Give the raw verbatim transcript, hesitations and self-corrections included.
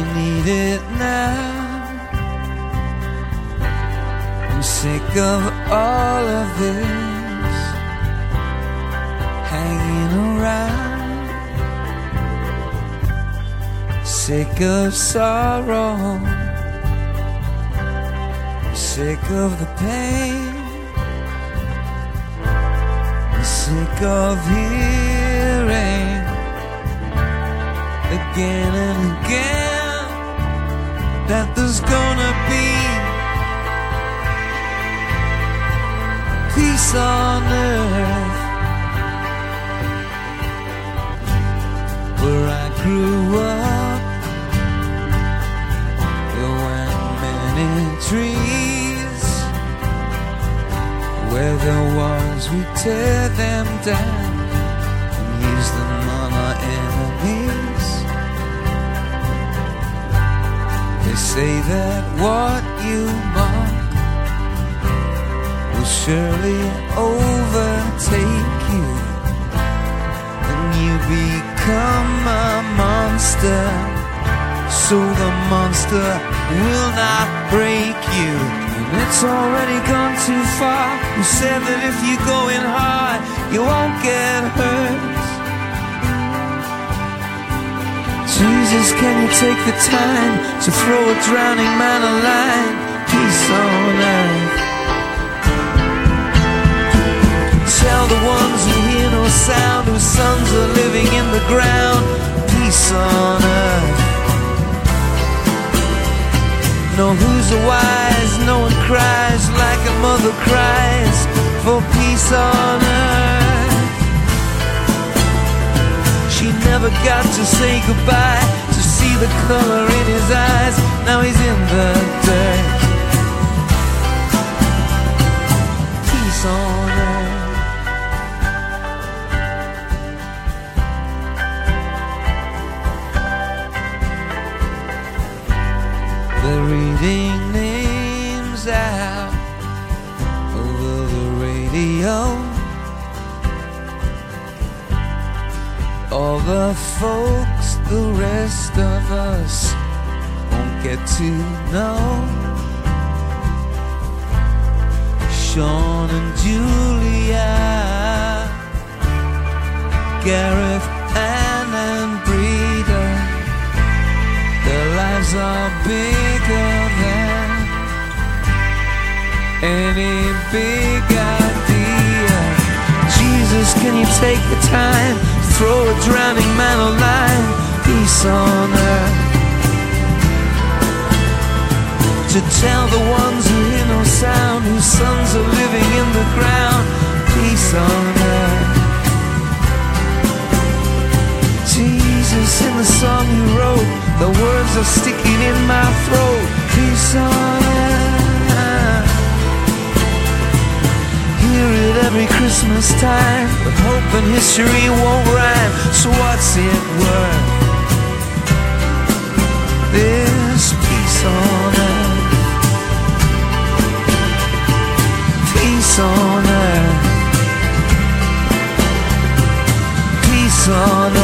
need it now. I'm sick of all of this hanging around, sick of sorrow, sick of the pain, sick of hearing again and again that there's gonna be peace on earth. Where I grew up, there weren't many trees. Where there was, we tear them down and use them on our enemies. They say that what you mock will surely overtake you, and you become a monster, so the monster will not break you. And it's already gone too far. You said that if you go in hard, you won't get hurt. Jesus, can you take the time to throw a drowning man a line? Peace on earth. Tell the ones who hear no sound, whose sons are living in the ground, peace on earth. No, who's the wise? No one cries like a mother cries for peace on earth. She never got to say goodbye, to see the color in his eyes. Now he's in the dirt. Peace on earth. They're reading names out over the radio. All the folks the rest of us won't get to know. Sean and Julia, Gareth, Anne and Breda, their lives are bigger than any big idea. Jesus, can you take the time to throw a drowning man a line? Peace on earth. To tell the ones who hear no sound, whose sons are living in the ground, peace on earth. Jesus, in the song you wrote, the words are sticking in my throat. Peace on earth. Hear it every Christmas time, but hope and history won't rhyme. So what's it worth? This peace on earth. Peace on earth. Peace on earth.